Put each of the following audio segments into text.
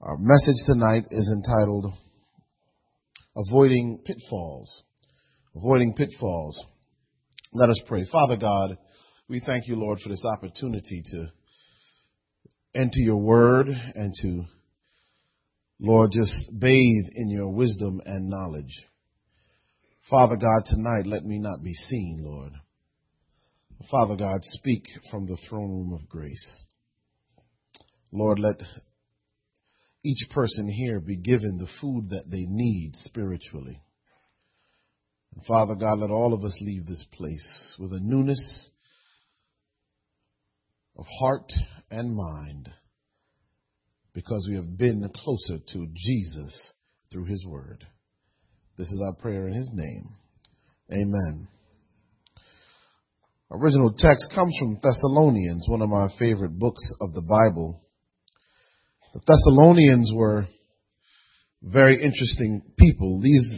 Our message tonight is entitled Avoiding Pitfalls. Avoiding Pitfalls. Let us pray. Father God, we thank you, Lord, for this opportunity to enter your word and to, Lord, just bathe in your wisdom and knowledge. Father God, tonight let me not be seen, Lord. Father God, speak from the throne room of grace. Lord, let each person here be given the food that they need spiritually. And Father God, let all of us leave this place with a newness of heart and mind because we have been closer to Jesus through his word. This is our prayer in his name. Amen. Original text comes from Thessalonians, one of my favorite books of the Bible. The Thessalonians were very interesting people.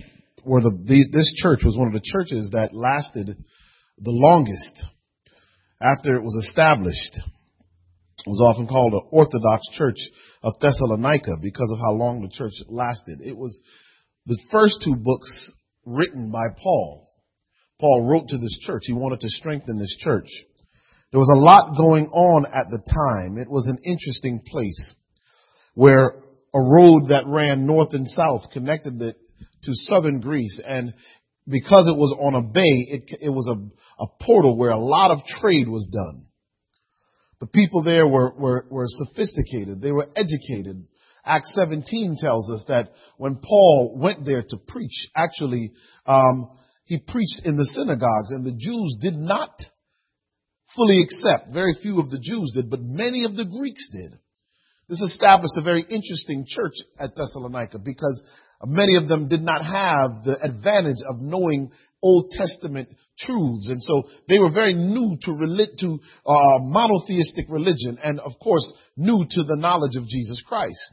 This church was one of the churches that lasted the longest after it was established. It was often called the Orthodox Church of Thessalonica because of how long the church lasted. It was the first two books written by Paul. Paul wrote to this church. He wanted to strengthen this church. There was a lot going on at the time. It was an interesting place where a road that ran north and south connected it to southern Greece. And because it was on a bay, it was a portal where a lot of trade was done. The people there were sophisticated. They were educated. Acts 17 tells us that when Paul went there to preach, actually, he preached in the synagogues, and the Jews did not fully accept. Very few of the Jews did, but many of the Greeks did. This established a very interesting church at Thessalonica because many of them did not have the advantage of knowing Old Testament truths. And so they were very new to monotheistic religion and, of course, new to the knowledge of Jesus Christ.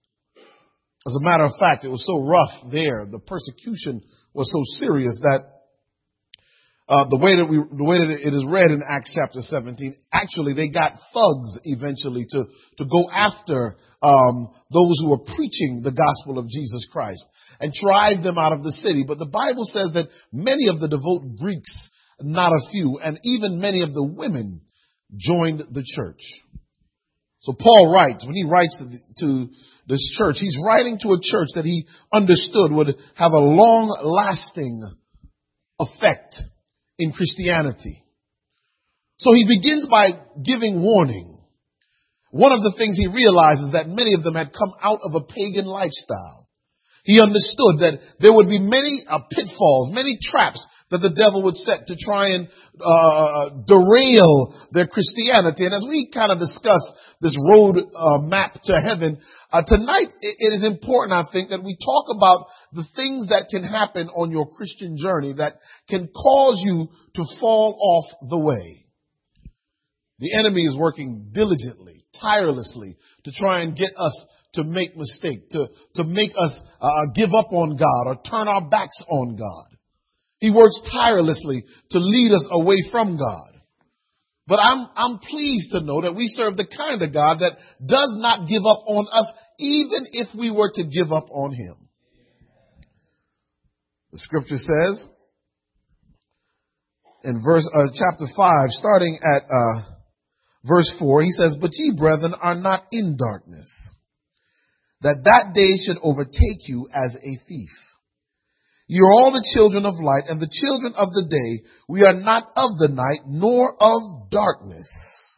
As a matter of fact, it was so rough there. The persecution was so serious that the way that it is read in Acts chapter 17, actually they got thugs eventually to go after those who were preaching the gospel of Jesus Christ and drive them out of the city. But the Bible says that many of the devout Greeks, not a few, and even many of the women joined the church. So Paul writes, when he writes to this church, he's writing to a church that he understood would have a long-lasting effect in Christianity. So he begins by giving warning. One of the things he realizes that many of them had come out of a pagan lifestyle. He understood that there would be many pitfalls, many traps that the devil would set to try and derail their Christianity. And as we kind of discuss this road map to heaven, tonight it is important, I think, that we talk about the things that can happen on your Christian journey that can cause you to fall off the way. The enemy is working diligently, tirelessly to try and get us to make mistakes, to make us give up on God or turn our backs on God. He works tirelessly to lead us away from God. But I'm pleased to know that we serve the kind of God that does not give up on us, even if we were to give up on him. The scripture says in chapter 5, starting at verse 4, he says, "But ye, brethren, are not in darkness, that day should overtake you as a thief. You are all the children of light and the children of the day. We are not of the night nor of darkness."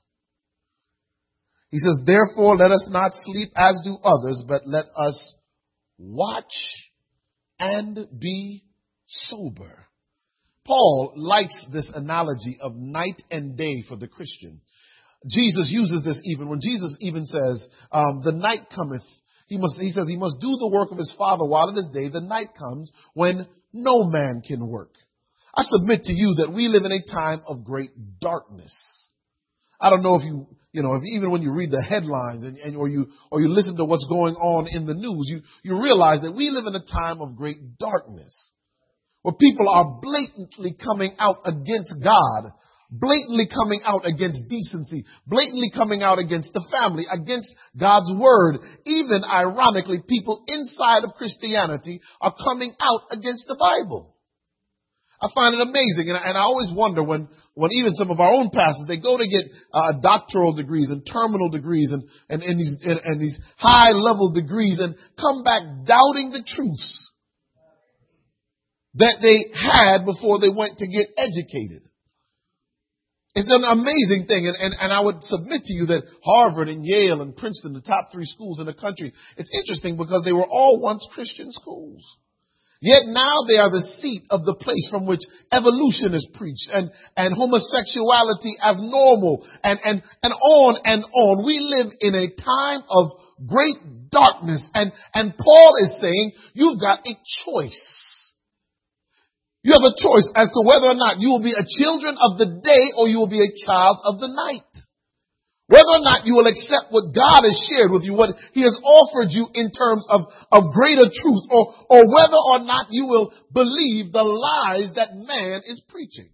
He says, "Therefore let us not sleep as do others, but let us watch and be sober." Paul likes this analogy of night and day for the Christian. Jesus uses this even when Jesus even says, the night cometh. He says he must do the work of his Father while it is day. The night comes when no man can work. I submit to you that we live in a time of great darkness. I don't know if if even when you read the headlines or you listen to what's going on in the news, you realize that we live in a time of great darkness where people are blatantly coming out against God blatantly coming out against decency, blatantly coming out against the family, against God's word. Even ironically, people inside of Christianity are coming out against the Bible. I find it amazing, and I always wonder when even some of our own pastors, they go to get doctoral degrees and terminal degrees and these high level degrees and come back doubting the truths that they had before they went to get educated. It's an amazing thing, and I would submit to you that Harvard and Yale and Princeton, the top 3 schools in the country, it's interesting because they were all once Christian schools. Yet now they are the seat of the place from which evolution is preached and homosexuality as normal and on and on. We live in a time of great darkness, and Paul is saying you've got a choice. You have a choice as to whether or not you will be a children of the day or you will be a child of the night. Whether or not you will accept what God has shared with you, what He has offered you in terms of greater truth, or whether or not you will believe the lies that man is preaching.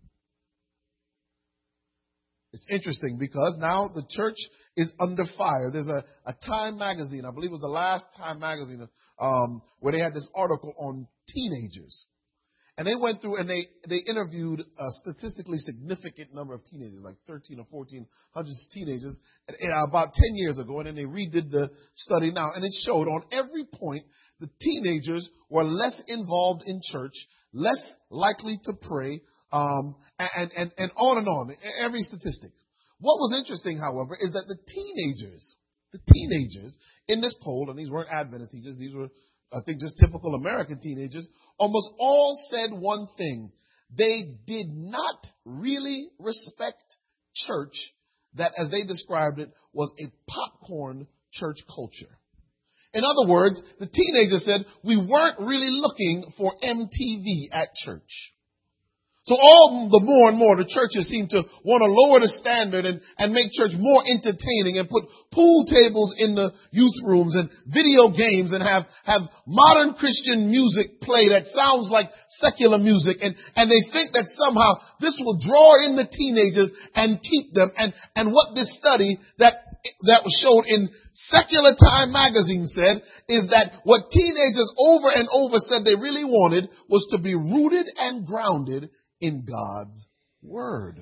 It's interesting because now the church is under fire. There's a Time magazine, I believe it was the last Time magazine, where they had this article on teenagers. And they went through and they interviewed a statistically significant number of teenagers, like 13 or 1400 teenagers, about 10 years ago. And then they redid the study now. And it showed on every point the teenagers were less involved in church, less likely to pray, and on and on, every statistic. What was interesting, however, is that the teenagers in this poll, and these weren't Adventist teenagers, these were, I think, just typical American teenagers, almost all said one thing. They did not really respect church that, as they described it, was a popcorn church culture. In other words, the teenagers said, we weren't really looking for MTV at church. So all the more and more the churches seem to want to lower the standard and make church more entertaining and put pool tables in the youth rooms and video games and have modern Christian music play that sounds like secular music. And they think that somehow this will draw in the teenagers and keep them. And what this study that was showed in Secular Time magazine said is that what teenagers over and over said they really wanted was to be rooted and grounded in God's word.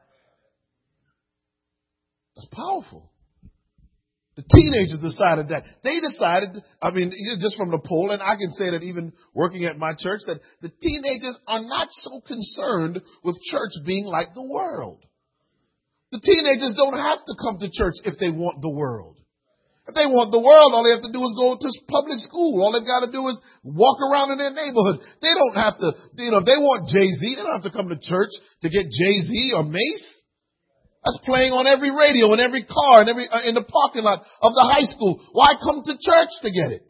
That's powerful. The teenagers decided that. They decided, just from the poll, and I can say that even working at my church, that the teenagers are not so concerned with church being like the world. The teenagers don't have to come to church if they want the world. If they want the world, all they have to do is go to public school. All they've got to do is walk around in their neighborhood. They don't have to, if they want Jay-Z, they don't have to come to church to get Jay-Z or Mace. That's playing on every radio, in every car, in the parking lot of the high school. Why come to church to get it?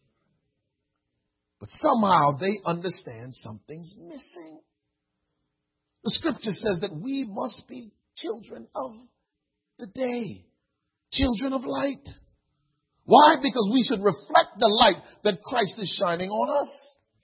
But somehow they understand something's missing. The scripture says that we must be children of the day, children of light. Why? Because we should reflect the light that Christ is shining on us.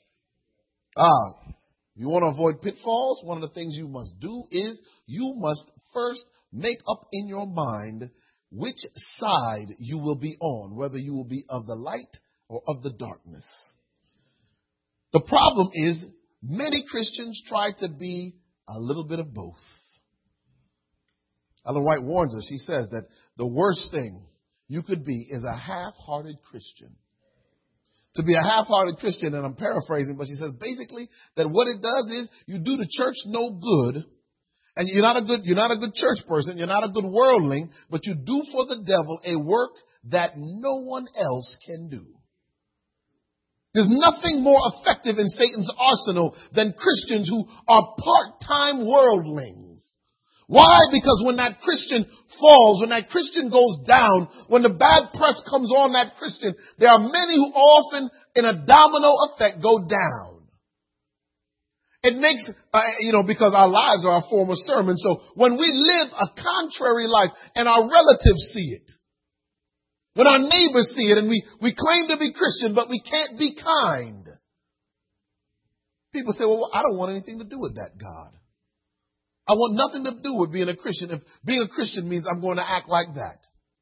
You want to avoid pitfalls? One of the things you must do is you must first make up in your mind which side you will be on, whether you will be of the light or of the darkness. The problem is many Christians try to be a little bit of both. Ellen White warns us. She says that the worst thing you could be is a half-hearted Christian. To be a half-hearted Christian, and I'm paraphrasing, but she says basically that what it does is you do the church no good, and you're not a good church person, you're not a good worldling, but you do for the devil a work that no one else can do. There's nothing more effective in Satan's arsenal than Christians who are part-time worldlings. Why? Because when that Christian falls, when that Christian goes down, when the bad press comes on that Christian, there are many who often, in a domino effect, go down. It makes, because our lives are our form of sermon. So when we live a contrary life and our relatives see it, when our neighbors see it and we claim to be Christian, but we can't be kind, people say, well, I don't want anything to do with that God. I want nothing to do with being a Christian if being a Christian means I'm going to act like that.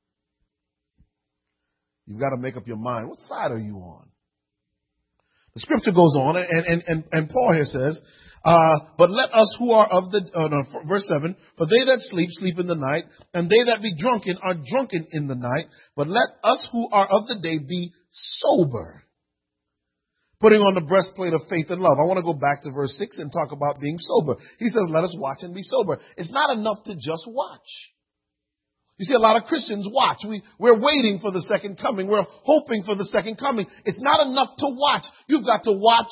You've got to make up your mind. What side are you on? The scripture goes on, and Paul here says, but let us who are of verse 7, for they that sleep, sleep in the night, and they that be drunken are drunken in the night. But let us who are of the day be sober, putting on the breastplate of faith and love. I want to go back to verse 6 and talk about being sober. He says, let us watch and be sober. It's not enough to just watch. You see, a lot of Christians watch. We're waiting for the second coming. We're hoping for the second coming. It's not enough to watch. You've got to watch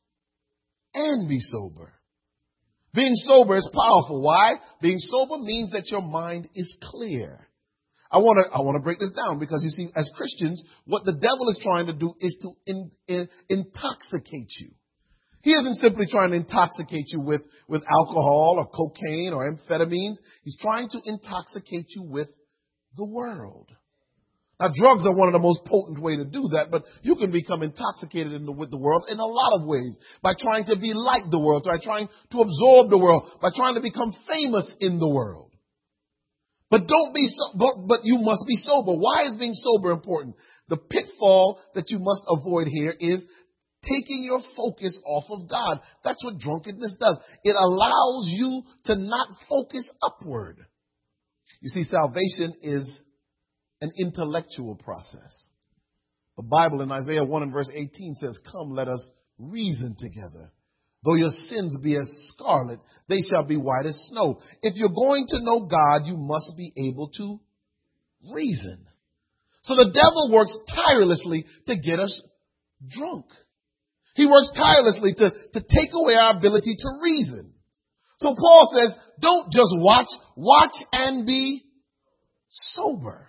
and be sober. Being sober is powerful. Why? Being sober means that your mind is clear. I want to break this down because you see, as Christians, what the devil is trying to do is to intoxicate you. He isn't simply trying to intoxicate you with alcohol or cocaine or amphetamines. He's trying to intoxicate you with the world. Now, drugs are one of the most potent way to do that, but you can become intoxicated with the world in a lot of ways. By trying to be like the world, by trying to absorb the world, by trying to become famous in the world. But but you must be sober. Why is being sober important? The pitfall that you must avoid here is taking your focus off of God. That's what drunkenness does. It allows you to not focus upward. You see, salvation is an intellectual process. The Bible in Isaiah 1 and verse 18 says, come, let us reason together. Though your sins be as scarlet, they shall be white as snow. If you're going to know God, you must be able to reason. So the devil works tirelessly to get us drunk. He works tirelessly to take away our ability to reason. So Paul says, don't just watch and be sober.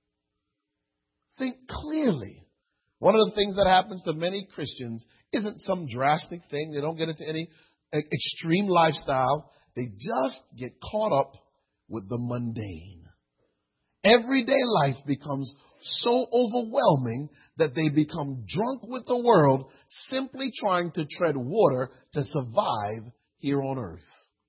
Think clearly. One of the things that happens to many Christians isn't some drastic thing. They don't get into any extreme lifestyle. They just get caught up with the mundane. Everyday life becomes so overwhelming that they become drunk with the world, simply trying to tread water to survive here on earth.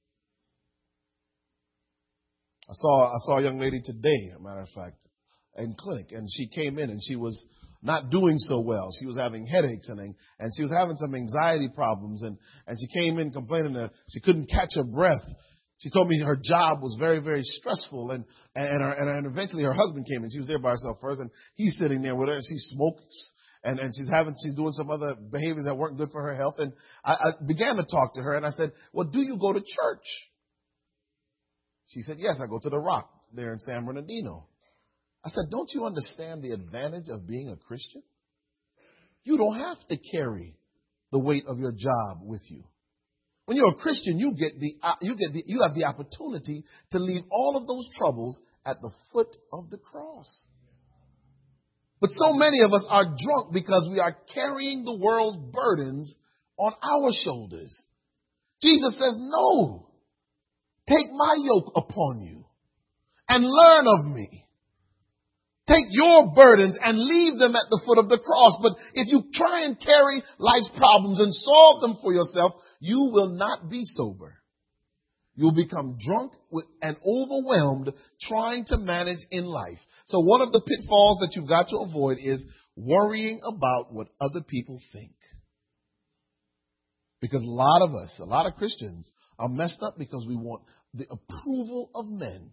I saw a young lady today, as a matter of fact, in clinic, and she came in and she was not doing so well. She was having headaches and she was having some anxiety problems, and she came in complaining that she couldn't catch her breath. She told me her job was very, very stressful, and eventually her husband came in. She was there by herself first, and he's sitting there with her, and she smokes, and she's doing some other behaviors that weren't good for her health. And I began to talk to her, and I said, well, do you go to church? She said, yes, I go to the Rock there in San Bernardino. I said, don't you understand the advantage of being a Christian? You don't have to carry the weight of your job with you. When you're a Christian, you have the opportunity to leave all of those troubles at the foot of the cross. But so many of us are drunk because we are carrying the world's burdens on our shoulders. Jesus says, no, take my yoke upon you and learn of me. Take your burdens and leave them at the foot of the cross. But if you try and carry life's problems and solve them for yourself, you will not be sober. You'll become drunk and overwhelmed trying to manage in life. So one of the pitfalls that you've got to avoid is worrying about what other people think. Because a lot of Christians are messed up because we want the approval of men.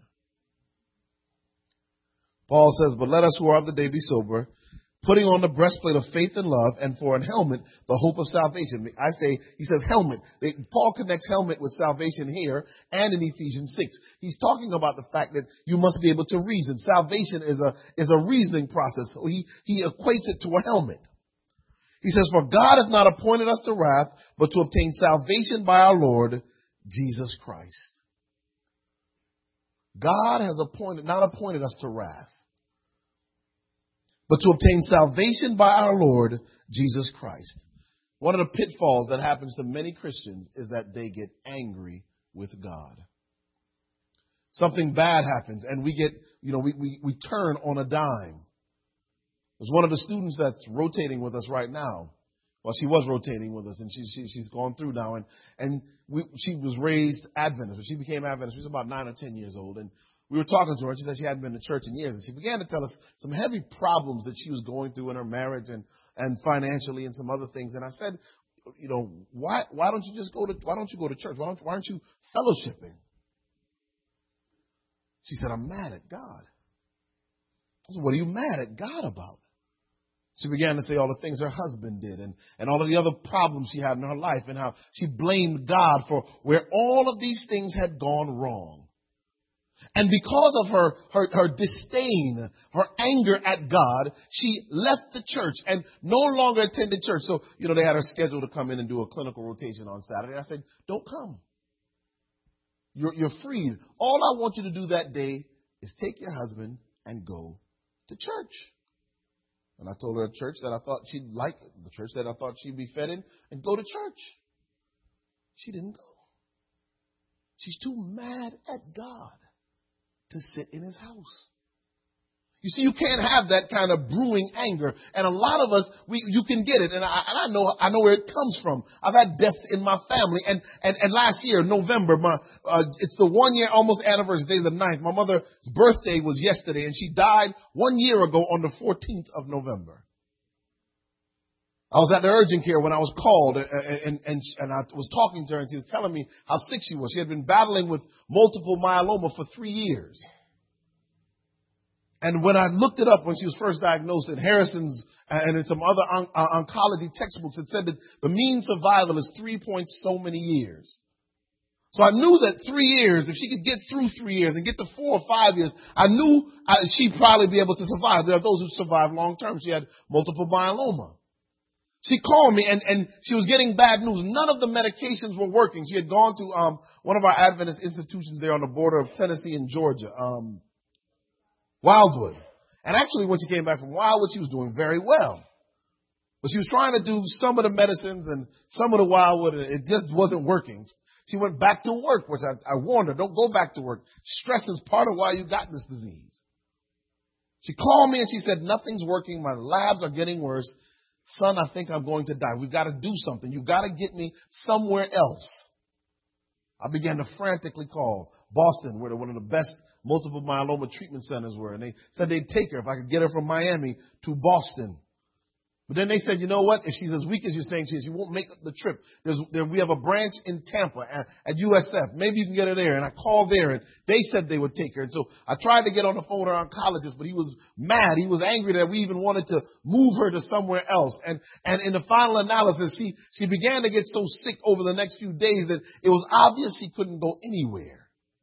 Paul says, but let us who are of the day be sober, putting on the breastplate of faith and love, and for an helmet, the hope of salvation. He says helmet. Paul connects helmet with salvation here and in Ephesians 6. He's talking about the fact that you must be able to reason. Salvation is a reasoning process. So he equates it to a helmet. He says, for God has not appointed us to wrath, but to obtain salvation by our Lord Jesus Christ. God has not appointed us to wrath, but to obtain salvation by our Lord Jesus Christ. One of the pitfalls that happens to many Christians is that they get angry with God. Something bad happens and we turn on a dime. There's one of the students that's rotating with us right now. Well, she was rotating with us, and she's gone through now. And she was raised Adventist. She became Adventist. She was about 9 or 10 years old, and we were talking to her, and she said she hadn't been to church in years. And she began to tell us some heavy problems that she was going through in her marriage and financially and some other things. And I said, you know, why don't you go to church? Why aren't you fellowshipping? She said, I'm mad at God. I said, what are you mad at God about? She began to say all the things her husband did and all of the other problems she had in her life and how she blamed God for where all of these things had gone wrong. And because of her disdain, her anger at God, she left the church and no longer attended church. So, you know, they had her scheduled to come in and do a clinical rotation on Saturday. I said, don't come. You're freed. All I want you to do that day is take your husband and go to church. And I told her a church that I thought she'd like, the church that I thought she'd be fed in, and go to church. She didn't go. She's too mad at God to sit in his house. You see, you can't have that kind of brewing anger. And a lot of us, you can get it. And I know where it comes from. I've had deaths in my family. And last year, November, it's the 1 year almost anniversary, day the 9th. My mother's birthday was yesterday, and she died 1 year ago on the 14th of November. I was at the urgent care when I was called, and I was talking to her, and she was telling me how sick she was. She had been battling with multiple myeloma for 3 years. And when I looked it up when she was first diagnosed in Harrison's and in some other oncology textbooks, it said that the mean survival is 3 point so many years. So I knew that 3 years, if she could get through 3 years and get to 4 or 5 years, I knew she'd probably be able to survive. There are those who survive long term. She had multiple myeloma. She called me and she was getting bad news. None of the medications were working. She had gone to one of our Adventist institutions there on the border of Tennessee and Georgia. Wildwood. And actually, when she came back from Wildwood, she was doing very well. But she was trying to do some of the medicines and some of the Wildwood, and it just wasn't working. She went back to work, which I warned her, don't go back to work. Stress is part of why you got this disease. She called me and she said, nothing's working. My labs are getting worse. Son, I think I'm going to die. We've got to do something. You've got to get me somewhere else. I began to frantically call Boston, where one of the best multiple myeloma treatment centers were. And they said they'd take her if I could get her from Miami to Boston. But then they said, you know what? If she's as weak as you're saying she is, she won't make the trip. We have a branch in Tampa at USF. Maybe you can get her there. And I called there, and they said they would take her. And so I tried to get on the phone with our oncologist, but he was mad. He was angry that we even wanted to move her to somewhere else. And in the final analysis, she began to get so sick over the next few days that it was obvious she couldn't go anywhere.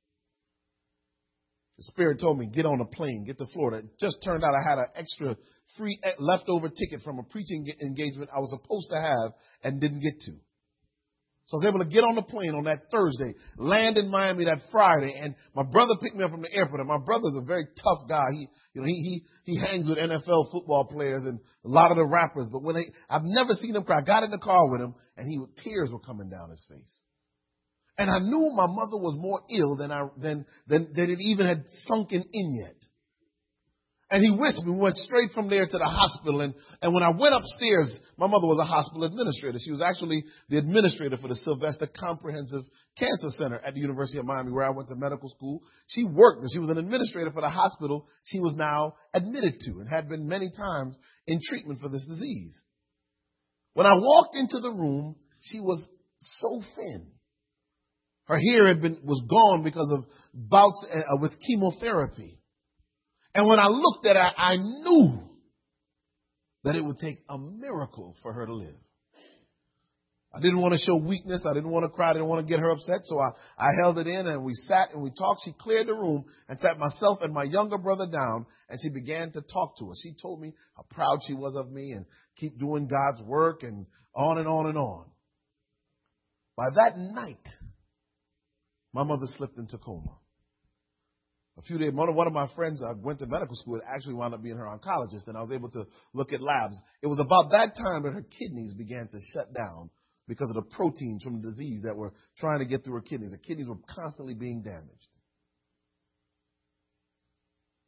The Spirit told me, get on a plane, get to Florida. It just turned out I had an extra free leftover ticket from a preaching engagement I was supposed to have and didn't get to. So I was able to get on the plane on that Thursday, land in Miami that Friday, and my brother picked me up from the airport. And my brother's a very tough guy. He hangs with NFL football players and a lot of the rappers. But I've never seen him cry. I got in the car with him, and tears were coming down his face. And I knew my mother was more ill than it even had sunken in yet. And he whisked me. We went straight from there to the hospital. And when I went upstairs, my mother was a hospital administrator. She was actually the administrator for the Sylvester Comprehensive Cancer Center at the University of Miami, where I went to medical school. She worked, and she was an administrator for the hospital she was now admitted to and had been many times in treatment for this disease. When I walked into the room, she was so thin. Her hair was gone because of bouts with chemotherapy. And when I looked at her, I knew that it would take a miracle for her to live. I didn't want to show weakness. I didn't want to cry. I didn't want to get her upset. So I held it in, and we sat and we talked. She cleared the room and sat myself and my younger brother down, and she began to talk to us. She told me how proud she was of me and keep doing God's work and on and on and on. By that night, my mother slipped into coma. A few days, one of my friends went to medical school and actually wound up being her oncologist, and I was able to look at labs. It was about that time that her kidneys began to shut down because of the proteins from the disease that were trying to get through her kidneys. Her kidneys were constantly being damaged.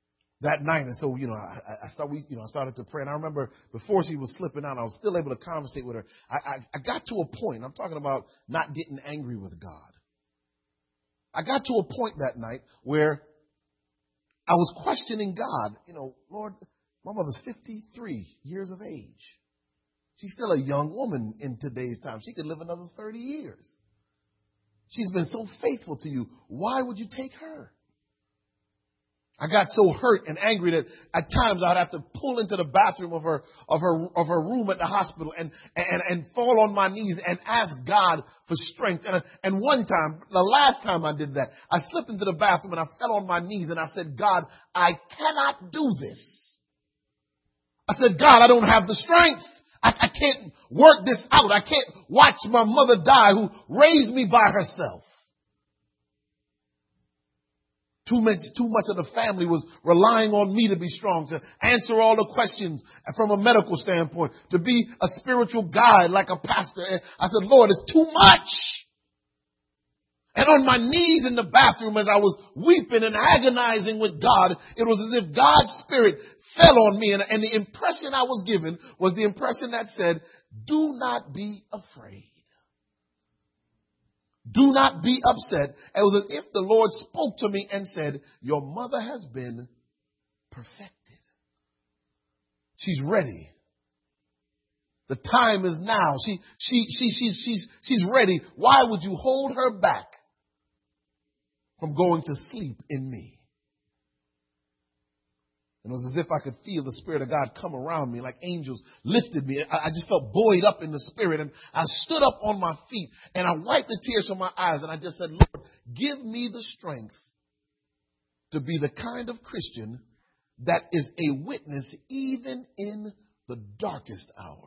that night. And so, I started to pray. And I remember before she was slipping out, I was still able to conversate with her. I got to a point, I'm talking about not getting angry with God. I got to a point that night where I was questioning God. Lord, my mother's 53 years of age. She's still a young woman in today's time. She could live another 30 years. She's been so faithful to you. Why would you take her? I got so hurt and angry that at times I'd have to pull into the bathroom of her room at the hospital and fall on my knees and ask God for strength. And one time, the last time I did that, I slipped into the bathroom and I fell on my knees and I said, God, I cannot do this. I said, God, I don't have the strength. I can't work this out. I can't watch my mother die who raised me by herself. Too much of the family was relying on me to be strong, to answer all the questions from a medical standpoint, to be a spiritual guide like a pastor. And I said, Lord, it's too much. And on my knees in the bathroom as I was weeping and agonizing with God, it was as if God's Spirit fell on me. And the impression I was given was the impression that said, do not be afraid. Do not be upset. It was as if the Lord spoke to me and said, your mother has been perfected. She's ready. The time is now. She's ready. Why would you hold her back from going to sleep in me? And it was as if I could feel the Spirit of God come around me like angels lifted me. I just felt buoyed up in the Spirit. And I stood up on my feet and I wiped the tears from my eyes. And I just said, Lord, give me the strength to be the kind of Christian that is a witness even in the darkest hour.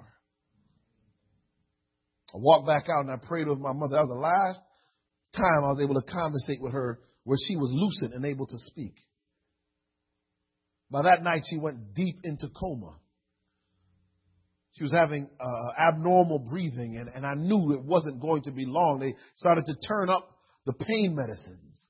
I walked back out and I prayed with my mother. That was the last time I was able to conversate with her where she was lucid and able to speak. By that night, she went deep into coma. She was having abnormal breathing, and I knew it wasn't going to be long. They started to turn up the pain medicines.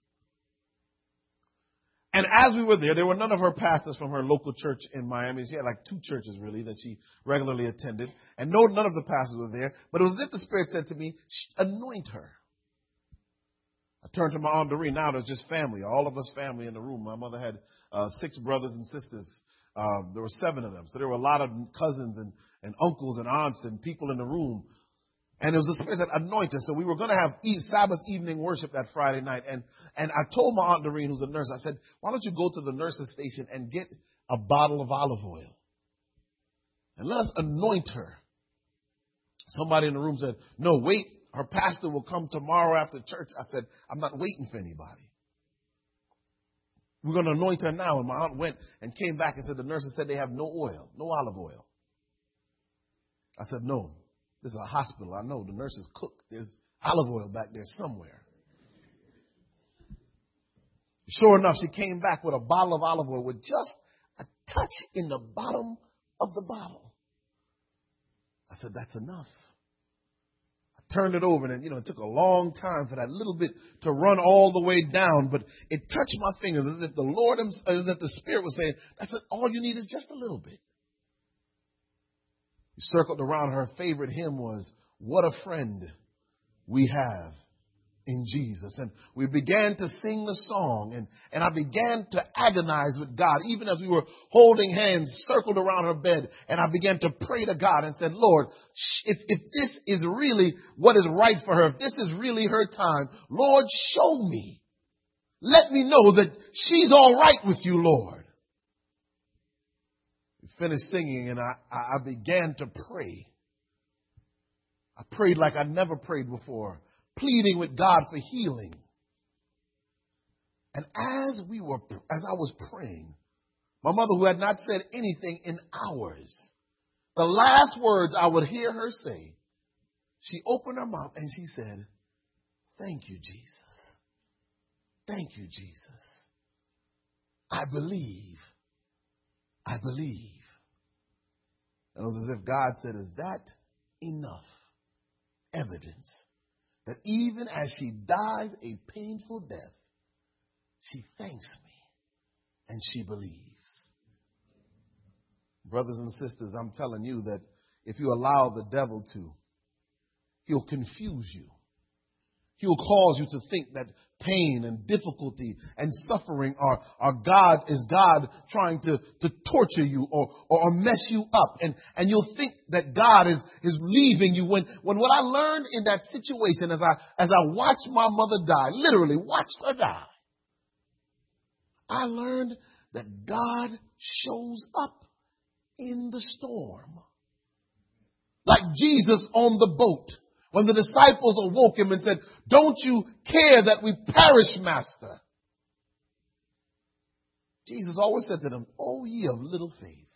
And as we were there were none of her pastors from her local church in Miami. She had like 2 churches, really, that she regularly attended. And none of the pastors were there. But it was as if the Spirit said to me, anoint her. I turned to my Aunt Doreen. Now there's just family, all of us family in the room. My mother had 6 brothers and sisters. There were 7 of them. So there were a lot of cousins and uncles and aunts and people in the room. And it was the Spirit that anointed us. So we were going to have Sabbath evening worship that Friday night. And I told my Aunt Doreen, who's a nurse, I said, why don't you go to the nurse's station and get a bottle of olive oil? And let us anoint her. Somebody in the room said, no, wait. Her pastor will come tomorrow after church. I said, I'm not waiting for anybody. We're going to anoint her now. And my aunt went and came back and said, the nurses said they have no oil, no olive oil. I said, no, this is a hospital. I know the nurses cook. There's olive oil back there somewhere. Sure enough, she came back with a bottle of olive oil with just a touch in the bottom of the bottle. I said, that's enough. Turned it over and, it took a long time for that little bit to run all the way down, but it touched my fingers as if the Lord, as if the Spirit was saying, that's it, all you need is just a little bit. We circled around. Her favorite hymn was, What a Friend We Have in Jesus. And we began to sing the song and I began to agonize with God, even as we were holding hands circled around her bed. And I began to pray to God and said, Lord, if this is really what is right for her, if this is really her time, Lord, show me. Let me know that she's all right with you, Lord. We finished singing and I began to pray. I prayed like I'd never prayed before, pleading with God for healing. And as I was praying, my mother, who had not said anything in hours, the last words I would hear her say, she opened her mouth and she said, thank you, Jesus. Thank you, Jesus. I believe. I believe. And it was as if God said, is that enough evidence that even as she dies a painful death, she thanks me and she believes? Brothers and sisters, I'm telling you that if you allow the devil to, he'll confuse you. He'll cause you to think that pain and difficulty and suffering are God trying to torture you or mess you up. And you'll think that God is leaving you when what I learned in that situation as I watched my mother die, literally watched her die, I learned that God shows up in the storm. Like Jesus on the boat. When the disciples awoke him and said, "Don't you care that we perish, Master?" Jesus always said to them, "Oh, ye of little faith."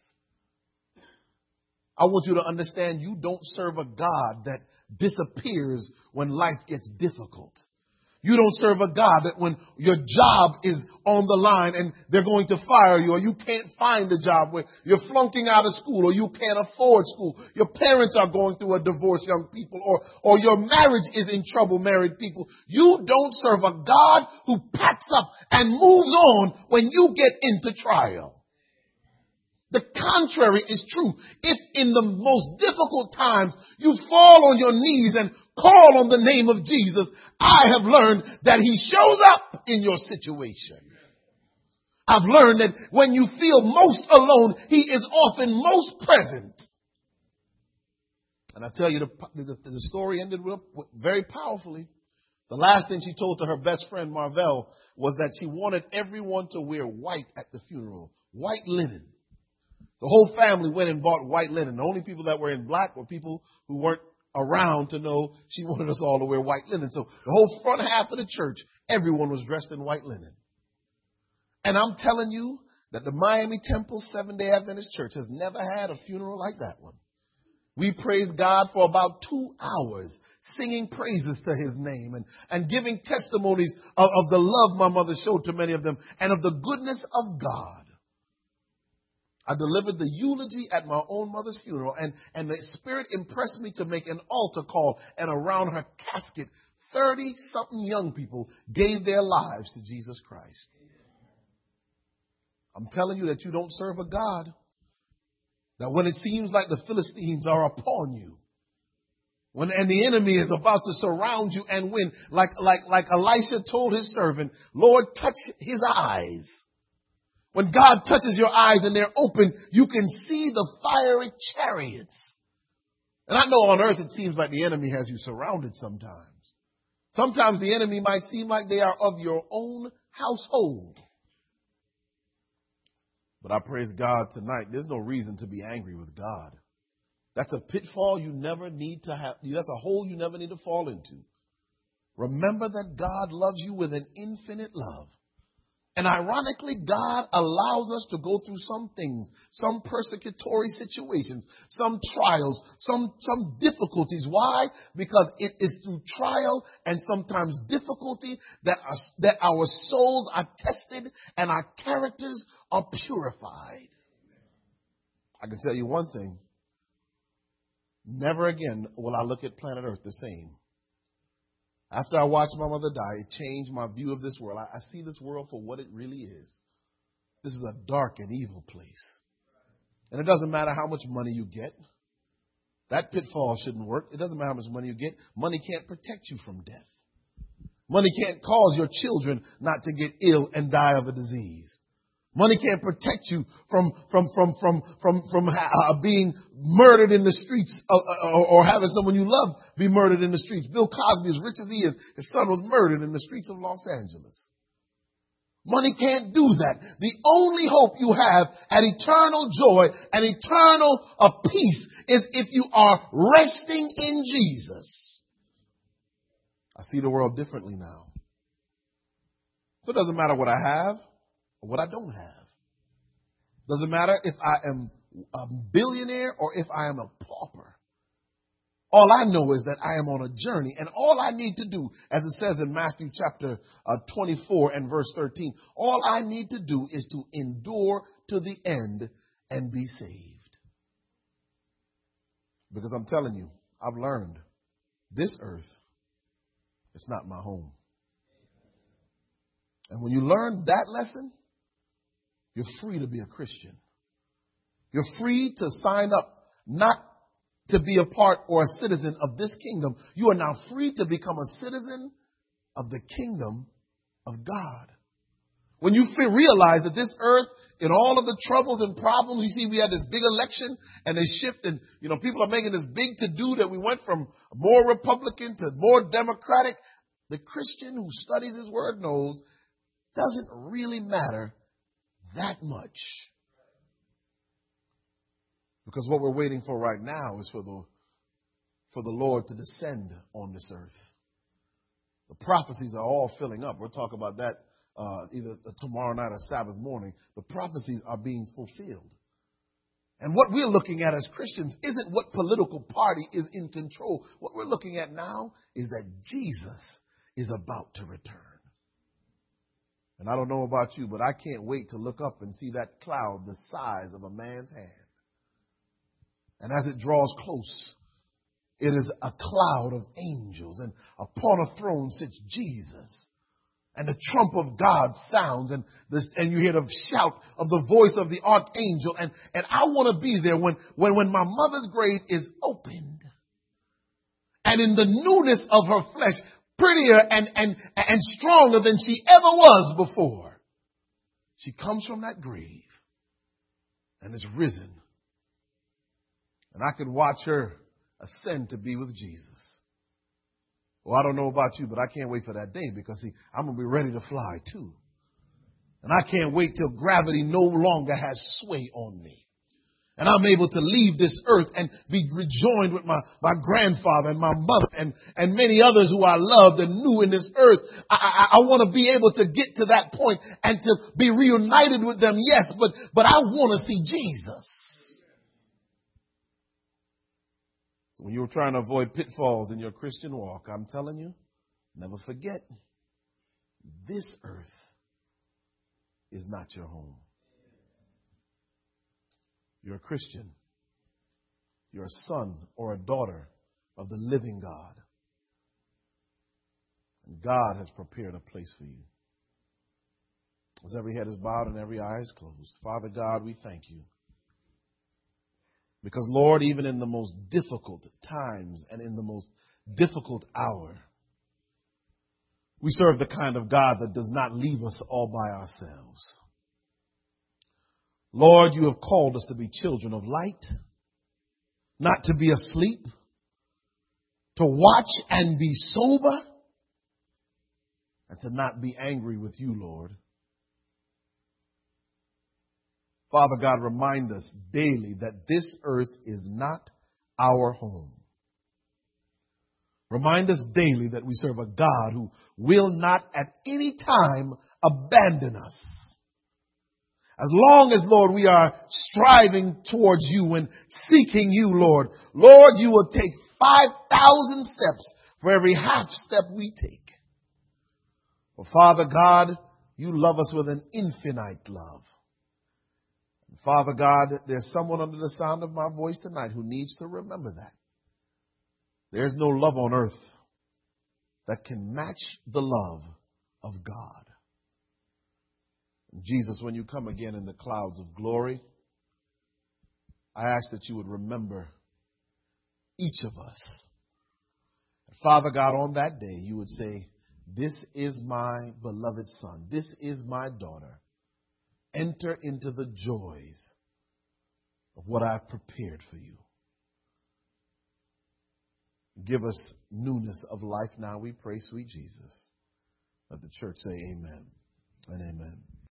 I want you to understand you don't serve a God that disappears when life gets difficult. You don't serve a God that when your job is on the line and they're going to fire you, or you can't find a job, where you're flunking out of school, or you can't afford school, your parents are going through a divorce, young people, or your marriage is in trouble, married people. You don't serve a God who packs up and moves on when you get into trial. The contrary is true. If in the most difficult times you fall on your knees and call on the name of Jesus, I have learned that he shows up in your situation. I've learned that when you feel most alone, he is often most present. And I tell you, the story ended very powerfully. The last thing she told to her best friend, Marvell, was that she wanted everyone to wear white at the funeral. White linen. The whole family went and bought white linen. The only people that were in black were people who weren't around to know she wanted us all to wear white linen. So the whole front half of the church, everyone was dressed in white linen. And I'm telling you that the Miami Temple Seventh-day Adventist Church has never had a funeral like that one. We praised God for about 2 hours, singing praises to his name and giving testimonies of the love my mother showed to many of them and of the goodness of God. I delivered the eulogy at my own mother's funeral, and the Spirit impressed me to make an altar call, and around her casket, 30-something young people gave their lives to Jesus Christ. I'm telling you that you don't serve a God that when it seems like the Philistines are upon you, and the enemy is about to surround you and win, like Elisha told his servant, "Lord, touch his eyes." When God touches your eyes and they're open, you can see the fiery chariots. And I know on earth it seems like the enemy has you surrounded sometimes. Sometimes the enemy might seem like they are of your own household. But I praise God tonight. There's no reason to be angry with God. That's a pitfall you never need to have. That's a hole you never need to fall into. Remember that God loves you with an infinite love. And ironically, God allows us to go through some things, some persecutory situations, some trials, some difficulties. Why? Because it is through trial and sometimes difficulty that our souls are tested and our characters are purified. I can tell you one thing. Never again will I look at planet Earth the same. After I watched my mother die, it changed my view of this world. I see this world for what it really is. This is a dark and evil place. And it doesn't matter how much money you get. That pitfall shouldn't work. It doesn't matter how much money you get. Money can't protect you from death. Money can't cause your children not to get ill and die of a disease. Money can't protect you from being murdered in the streets or having someone you love be murdered in the streets. Bill Cosby, as rich as he is, his son was murdered in the streets of Los Angeles. Money can't do that. The only hope you have at eternal joy and eternal peace is if you are resting in Jesus. I see the world differently now. So it doesn't matter what I have or what I don't have. Doesn't matter if I am a billionaire or if I am a pauper. All I know is that I am on a journey, and all I need to do, as it says in Matthew chapter 24 and verse 13, all I need to do is to endure to the end and be saved. Because I'm telling you, I've learned this earth, it's not my home. And when you learn that lesson, you're free to be a Christian. You're free to sign up not to be a part or a citizen of this kingdom. You are now free to become a citizen of the kingdom of God. When you realize that this earth, in all of the troubles and problems, you see we had this big election and a shift, and people are making this big to-do that we went from more Republican to more Democratic. The Christian who studies his word knows doesn't really matter that much. Because what we're waiting for right now is for the Lord to descend on this earth. The prophecies are all filling up. We'll talk about that either tomorrow night or Sabbath morning. The prophecies are being fulfilled. And what we're looking at as Christians isn't what political party is in control. What we're looking at now is that Jesus is about to return. And I don't know about you, but I can't wait to look up and see that cloud the size of a man's hand. And as it draws close, it is a cloud of angels, and upon a throne sits Jesus. And the trump of God sounds, and you hear the shout of the voice of the archangel. And I want to be there when my mother's grave is opened. And in the newness of her flesh, prettier and stronger than she ever was before, she comes from that grave and is risen. And I can watch her ascend to be with Jesus. Well, I don't know about you, but I can't wait for that day because, see, I'm going to be ready to fly too. And I can't wait till gravity no longer has sway on me. And I'm able to leave this earth and be rejoined with my grandfather and my mother and many others who I loved and knew in this earth. I want to be able to get to that point and to be reunited with them, yes, but I want to see Jesus. When you're trying to avoid pitfalls in your Christian walk, I'm telling you, never forget, this earth is not your home. You're a Christian. You're a son or a daughter of the living God. And God has prepared a place for you. As every head is bowed and every eye is closed, Father God, we thank you. Because, Lord, even in the most difficult times and in the most difficult hour, we serve the kind of God that does not leave us all by ourselves. Lord, you have called us to be children of light, not to be asleep, to watch and be sober, and to not be angry with you, Lord. Father God, remind us daily that this earth is not our home. Remind us daily that we serve a God who will not at any time abandon us. As long as, Lord, we are striving towards you and seeking you, Lord, you will take 5,000 steps for every half step we take. For Father God, you love us with an infinite love. Father God, there's someone under the sound of my voice tonight who needs to remember that. There's no love on earth that can match the love of God. Jesus, when you come again in the clouds of glory, I ask that you would remember each of us. Father God, on that day, you would say, this is my beloved son. This is my daughter. Enter into the joys of what I've prepared for you. Give us newness of life now, we pray, sweet Jesus. Let the church say amen and amen.